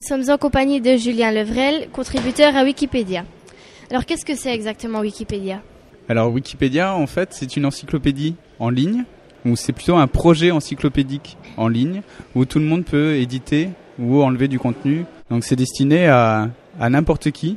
sommes en compagnie de Julien Levrel, contributeur à Wikipédia. Alors, qu'est-ce que c'est exactement Wikipédia ? Alors, Wikipédia, en fait, c'est une encyclopédie en ligne, ou c'est plutôt un projet encyclopédique en ligne, où tout le monde peut éditer ou enlever du contenu. Donc, c'est destiné à n'importe qui,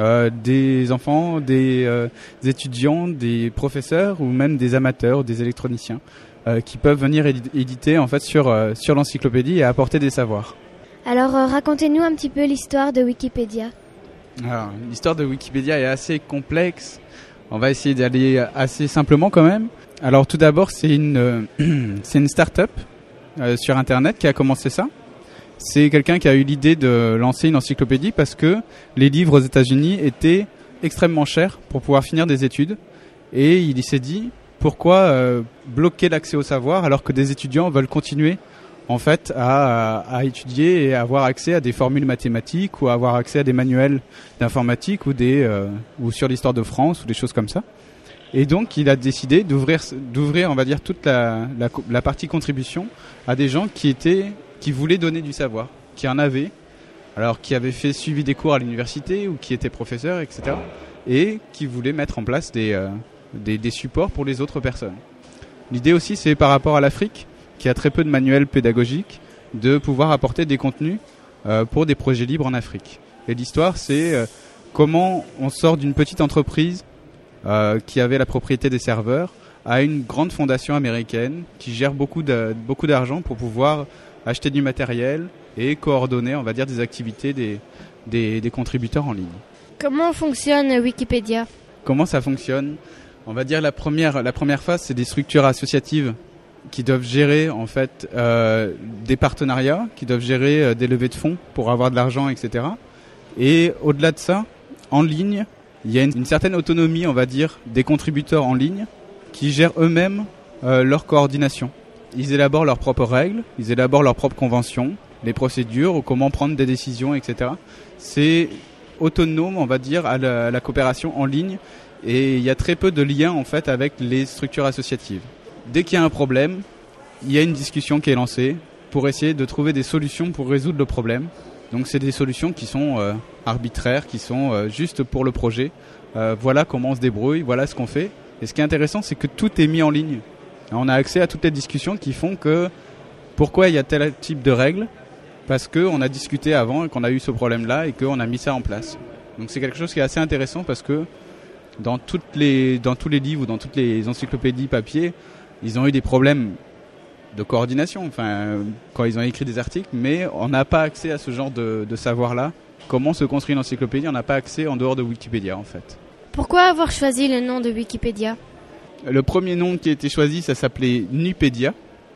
des enfants, des étudiants, des professeurs, ou même des amateurs, des électroniciens, qui peuvent venir éditer, en fait, sur l'encyclopédie et apporter des savoirs. Alors, racontez-nous un petit peu l'histoire de Wikipédia. Alors, l'histoire de Wikipédia est assez complexe. On va essayer d'aller assez simplement quand même. Alors, tout d'abord, c'est une start-up sur Internet qui a commencé ça. C'est quelqu'un qui a eu l'idée de lancer une encyclopédie parce que les livres aux États-Unis étaient extrêmement chers pour pouvoir finir des études. Et il s'est dit, pourquoi bloquer l'accès au savoir alors que des étudiants veulent continuer en fait à étudier et avoir accès à des formules mathématiques ou à avoir accès à des manuels d'informatique ou sur l'histoire de France ou des choses comme ça. Et donc il a décidé d'ouvrir on va dire toute la partie contribution à des gens qui voulaient donner du savoir, qui en avaient, alors qui avaient suivi des cours à l'université ou qui étaient professeurs, etc. et qui voulaient mettre en place des supports pour les autres personnes. L'idée aussi, c'est par rapport à l'Afrique, qui a très peu de manuels pédagogiques, de pouvoir apporter des contenus pour des projets libres en Afrique. Et l'histoire, c'est comment on sort d'une petite entreprise qui avait la propriété des serveurs à une grande fondation américaine qui gère beaucoup d'argent pour pouvoir acheter du matériel et coordonner, on va dire, des activités des contributeurs en ligne. Comment fonctionne Wikipédia ? Comment ça fonctionne ? On va dire la première phase, c'est des structures associatives qui doivent gérer en fait des partenariats, qui doivent gérer des levées de fonds pour avoir de l'argent, etc. Et au-delà de ça, en ligne, il y a une certaine autonomie, on va dire, des contributeurs en ligne qui gèrent eux-mêmes leur coordination. Ils élaborent leurs propres règles, ils élaborent leurs propres conventions, les procédures, ou comment prendre des décisions, etc. C'est autonome, on va dire, à la coopération en ligne, et il y a très peu de liens en fait avec les structures associatives. Dès qu'il y a un problème, il y a une discussion qui est lancée pour essayer de trouver des solutions pour résoudre le problème. Donc c'est des solutions qui sont arbitraires, qui sont juste pour le projet. Voilà comment on se débrouille, voilà ce qu'on fait. Et ce qui est intéressant, c'est que tout est mis en ligne. On a accès à toutes les discussions qui font que pourquoi il y a tel type de règles, parce qu'on a discuté avant et qu'on a eu ce problème-là et qu'on a mis ça en place. Donc c'est quelque chose qui est assez intéressant parce que dans tous les livres ou dans toutes les encyclopédies papier, ils ont eu des problèmes de coordination, enfin, quand ils ont écrit des articles, mais on n'a pas accès à ce genre de savoir-là. Comment se construit une encyclopédie ? On n'a pas accès en dehors de Wikipédia, en fait. Pourquoi avoir choisi le nom de Wikipédia ? Le premier nom qui a été choisi, ça s'appelait Nupédia.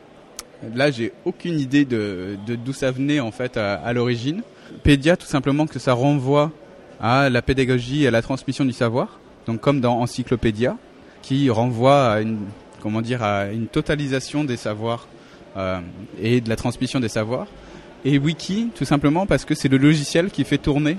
Là, j'ai aucune idée de d'où ça venait, en fait, à l'origine. Pédia, tout simplement, que ça renvoie à la pédagogie et à la transmission du savoir. Donc, comme dans Encyclopédia, qui renvoie à une totalisation des savoirs et de la transmission des savoirs. Et Wiki, tout simplement parce que c'est le logiciel qui fait tourner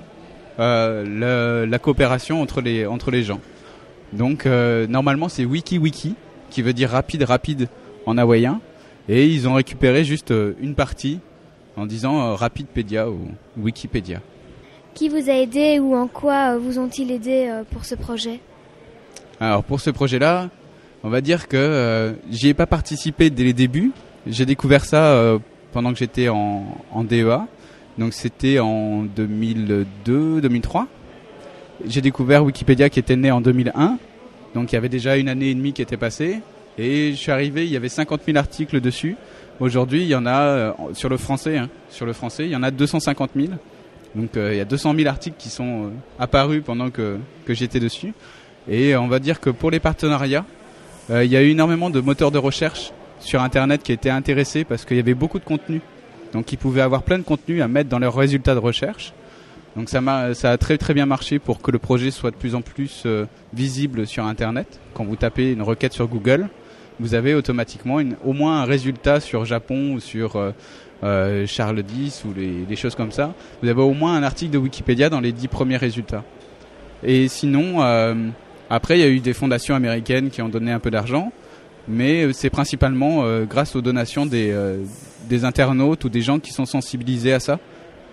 la coopération entre les gens. Donc normalement c'est Wiki, qui veut dire rapide en hawaïen. Et ils ont récupéré juste une partie en disant Rapidpedia ou Wikipédia. Qui vous a aidé ou en quoi vous ont-ils aidé pour ce projet ? Alors pour ce projet-là, on va dire que j'y ai pas participé dès les débuts. J'ai découvert ça pendant que j'étais en DEA. Donc c'était en 2002-2003. J'ai découvert Wikipédia qui était né en 2001. Donc il y avait déjà une année et demie qui était passée. Et je suis arrivé, il y avait 50 000 articles dessus. Aujourd'hui, il y en a sur le français, il y en a 250 000. Donc il y a 200 000 articles qui sont apparus pendant que j'étais dessus. Et on va dire que pour les partenariats, il y a eu énormément de moteurs de recherche sur Internet qui étaient intéressés parce qu'il y avait beaucoup de contenu. Donc ils pouvaient avoir plein de contenu à mettre dans leurs résultats de recherche. Donc ça a très très bien marché pour que le projet soit de plus en plus visible sur Internet. Quand vous tapez une requête sur Google, vous avez automatiquement au moins un résultat sur Japon ou sur Charles X ou les choses comme ça. Vous avez au moins un article de Wikipédia dans les 10 premiers résultats. Et sinon, après il y a eu des fondations américaines qui ont donné un peu d'argent, mais c'est principalement grâce aux donations des internautes ou des gens qui sont sensibilisés à ça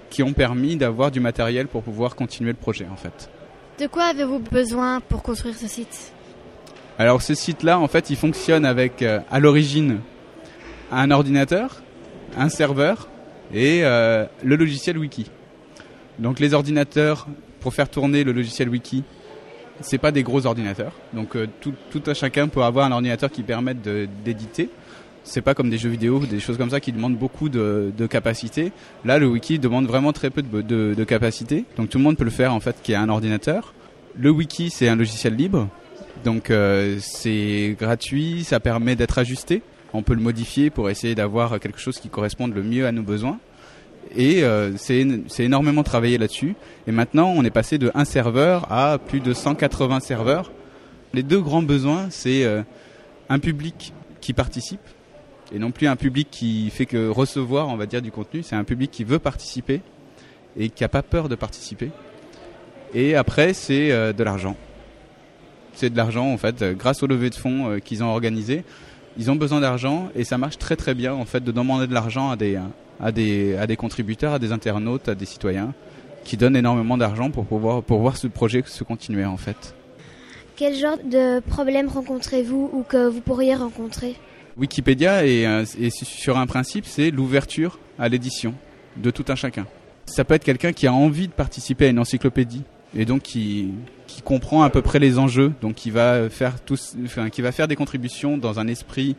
qui ont permis d'avoir du matériel pour pouvoir continuer le projet en fait. De quoi avez-vous besoin pour construire ce site ? Alors ce site-là, en fait, il fonctionne avec, à l'origine, un ordinateur, un serveur et le logiciel Wiki. Donc les ordinateurs, pour faire tourner le logiciel Wiki, c'est pas des gros ordinateurs. Donc tout un chacun peut avoir un ordinateur qui permette d'éditer. C'est pas comme des jeux vidéo, des choses comme ça qui demandent beaucoup de capacité. Là, le Wiki demande vraiment très peu de capacité. Donc tout le monde peut le faire en fait, qui a un ordinateur. Le Wiki, c'est un logiciel libre. Donc c'est gratuit, ça permet d'être ajusté. On peut le modifier pour essayer d'avoir quelque chose qui corresponde le mieux à nos besoins. Et c'est énormément travaillé là-dessus. Et maintenant, on est passé de 1 serveur à plus de 180 serveurs. Les deux grands besoins, c'est un public qui participe, et non plus un public qui fait que recevoir, on va dire, du contenu. C'est un public qui veut participer et qui n'a pas peur de participer. Et après, c'est de l'argent. C'est de l'argent, en fait, grâce aux levées de fonds qu'ils ont organisées. Ils ont besoin d'argent et ça marche très très bien, en fait, de demander de l'argent à des contributeurs, à des internautes, à des citoyens qui donnent énormément d'argent pour voir ce projet se continuer, en fait. Quel genre de problème rencontrez-vous ou que vous pourriez rencontrer ? Wikipédia est sur un principe, c'est l'ouverture à l'édition de tout un chacun. Ça peut être quelqu'un qui a envie de participer à une encyclopédie et donc qui comprend à peu près les enjeux, donc qui va faire des contributions dans un esprit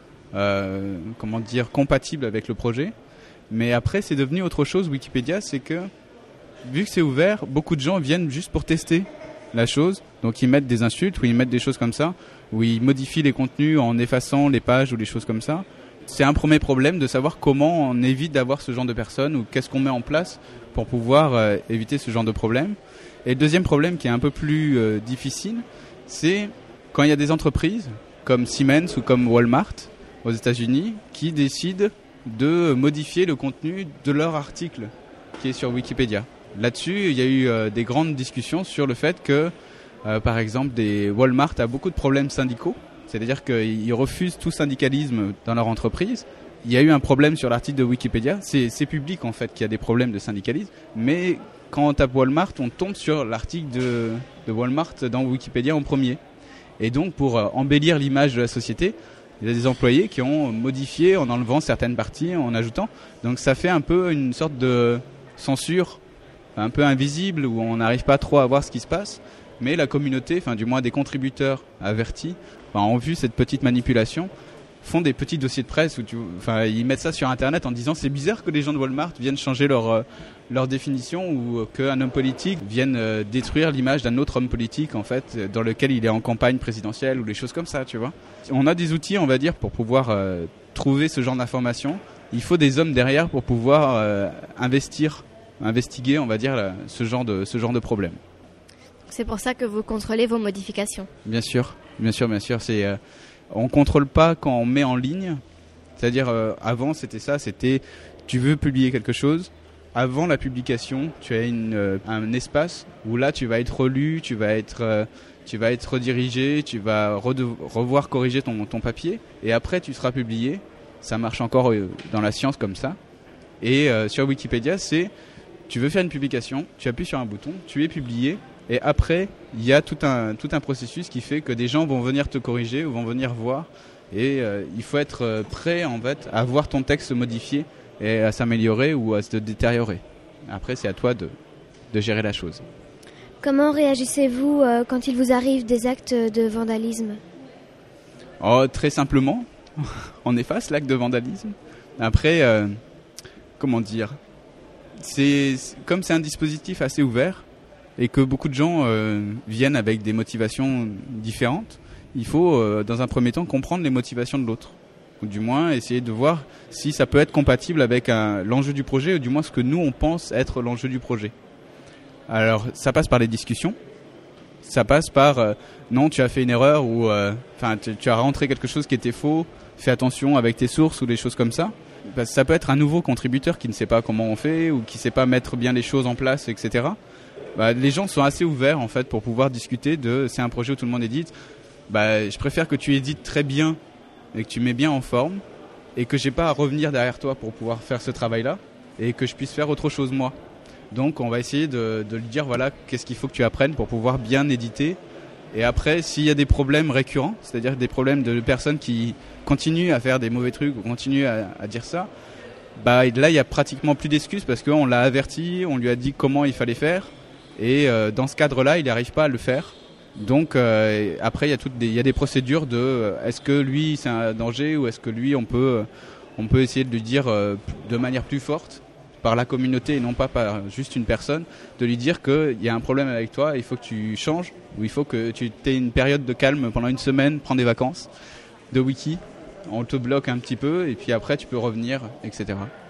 compatible avec le projet. Mais après, c'est devenu autre chose. Wikipédia, c'est que vu que c'est ouvert, beaucoup de gens viennent juste pour tester la chose. Donc ils mettent des insultes ou ils mettent des choses comme ça, où ils modifient les contenus en effaçant les pages ou les choses comme ça. C'est un premier problème de savoir comment on évite d'avoir ce genre de personnes ou qu'est-ce qu'on met en place pour pouvoir éviter ce genre de problème. Et le deuxième problème qui est un peu plus difficile, c'est quand il y a des entreprises comme Siemens ou comme Walmart aux États-Unis qui décident de modifier le contenu de leur article qui est sur Wikipédia. Là-dessus, il y a eu des grandes discussions sur le fait que, par exemple, Walmart a beaucoup de problèmes syndicaux, c'est-à-dire qu'ils refusent tout syndicalisme dans leur entreprise. Il y a eu un problème sur l'article de Wikipédia, c'est public en fait qu'il y a des problèmes de syndicalisme, mais quand on tape Walmart, on tombe sur l'article de Walmart dans Wikipédia en premier. Et donc, pour embellir l'image de la société, il y a des employés qui ont modifié en enlevant certaines parties, en ajoutant. Donc ça fait un peu une sorte de censure un peu invisible où on n'arrive pas trop à voir ce qui se passe. Mais la communauté, enfin du moins des contributeurs avertis, ont vu cette petite manipulation, font des petits dossiers de presse où ils mettent ça sur Internet en disant c'est bizarre que les gens de Walmart viennent changer leur définition ou qu'un homme politique vienne détruire l'image d'un autre homme politique en fait dans lequel il est en campagne présidentielle ou des choses comme ça, tu vois. On a des outils, on va dire, pour pouvoir trouver ce genre d'informations. Il faut des hommes derrière pour pouvoir investiguer, on va dire, ce genre de problème. C'est pour ça que vous contrôlez vos modifications. Bien sûr. On contrôle pas quand on met en ligne. C'est-à-dire, avant, c'était tu veux publier quelque chose. Avant la publication, tu as un espace où là, tu vas être relu, tu vas être redirigé, tu vas revoir corriger ton papier. Et après, tu seras publié. Ça marche encore dans la science comme ça. Et sur Wikipédia, tu veux faire une publication, tu appuies sur un bouton, tu es publié. Et après, il y a tout un processus qui fait que des gens vont venir te corriger ou vont venir voir. Et il faut être prêt en fait à voir ton texte se modifier et à s'améliorer ou à se détériorer. Après, c'est à toi de gérer la chose. Comment réagissez-vous quand il vous arrive des actes de vandalisme ? Très simplement, on efface l'acte de vandalisme. Après, comment dire ? Comme c'est un dispositif assez ouvert, et que beaucoup de gens viennent avec des motivations différentes, il faut dans un premier temps comprendre les motivations de l'autre. Ou du moins essayer de voir si ça peut être compatible avec l'enjeu du projet, ou du moins ce que nous on pense être l'enjeu du projet. Alors ça passe par les discussions, ça passe par non tu as fait une erreur ou tu as rentré quelque chose qui était faux, fais attention avec tes sources ou des choses comme ça. Parce que ça peut être un nouveau contributeur qui ne sait pas comment on fait ou qui ne sait pas mettre bien les choses en place, etc. Les gens sont assez ouverts en fait pour pouvoir discuter c'est un projet où tout le monde édite. Je préfère que tu édites très bien et que tu mets bien en forme et que j'ai pas à revenir derrière toi pour pouvoir faire ce travail-là. et que je puisse faire autre chose moi. Donc on va essayer de lui dire voilà qu'est-ce qu'il faut que tu apprennes pour pouvoir bien éditer. Et après, s'il y a des problèmes récurrents, c'est-à-dire des problèmes de personnes qui continuent à faire des mauvais trucs ou continuent à dire ça, bah là il y a pratiquement plus d'excuses parce qu'on l'a averti, on lui a dit comment il fallait faire et dans ce cadre-là il n'arrive pas à le faire. Donc après il y a des procédures de est-ce que lui c'est un danger ou est-ce que lui on peut essayer de lui dire de manière plus forte par la communauté et non pas par juste une personne, de lui dire qu'il y a un problème avec toi, il faut que tu changes ou il faut que tu aies une période de calme pendant une semaine, prends des vacances de wiki, on te bloque un petit peu et puis après tu peux revenir, etc.